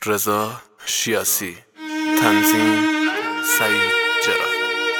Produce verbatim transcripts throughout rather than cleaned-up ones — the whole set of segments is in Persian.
رضا شیاسی، تنظیم سعید جرا.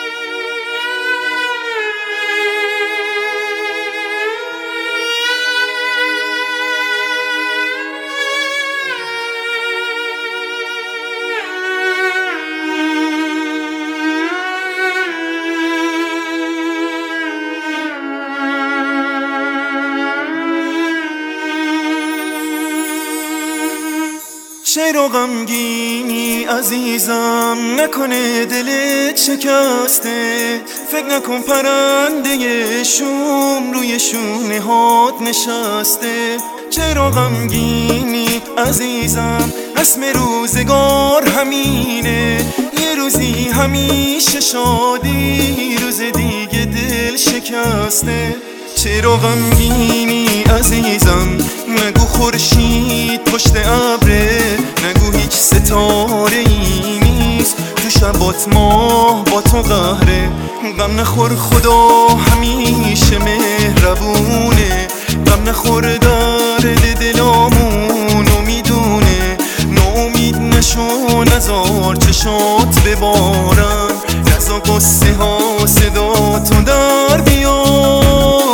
چرا غمگینی عزیزم، نکنه دلت شکسته. فکر نکن پرنده شوم روی شونه هات نشسته. چرا غمگینی عزیزم، اسم روزگار همینه. یه روزی همیشه شادی، روز دیگه دل شکسته. چرا غمگینی عزیزم، نگو خورشید پشت ابره، نگو هیچ ستاره ای نیست تو شبات ماه با تو قهره. غم نخور خدا همیشه مهربونه، غم نخور درد دلامونو میدونه. ناامید نشو نزار چشات ببارن، نزا قصه ها صدا تو در بیارن.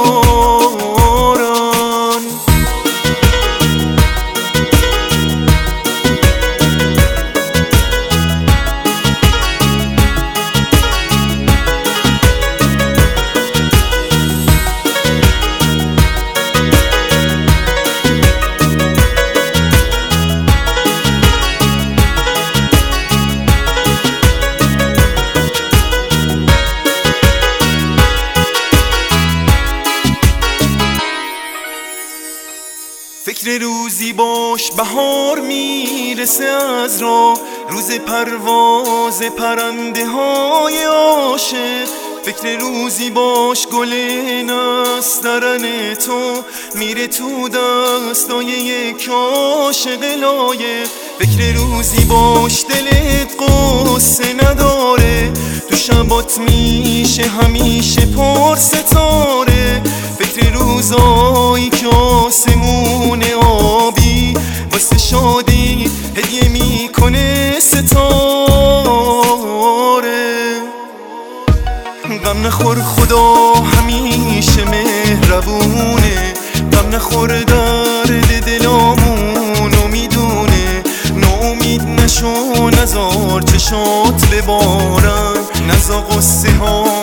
فکر روزی باش بهار میرسه از راه، روز پرواز پرنده های عاشق. فکر روزی باش گل نسترن تو میره تو دستای یک عاشق لایق. فکر روزی باش دلت قصه نداره، تو شبات میشه همیشه پر ستاره. فکر روزایی که آسمون آبی واسه شادی هدیه میکنه ستاره. غم نخور خدا همیشه مهربونه، غم نخور درد دلامونو میدونه. ناامید نشو نزار چشات ببارن، نزا قصه ها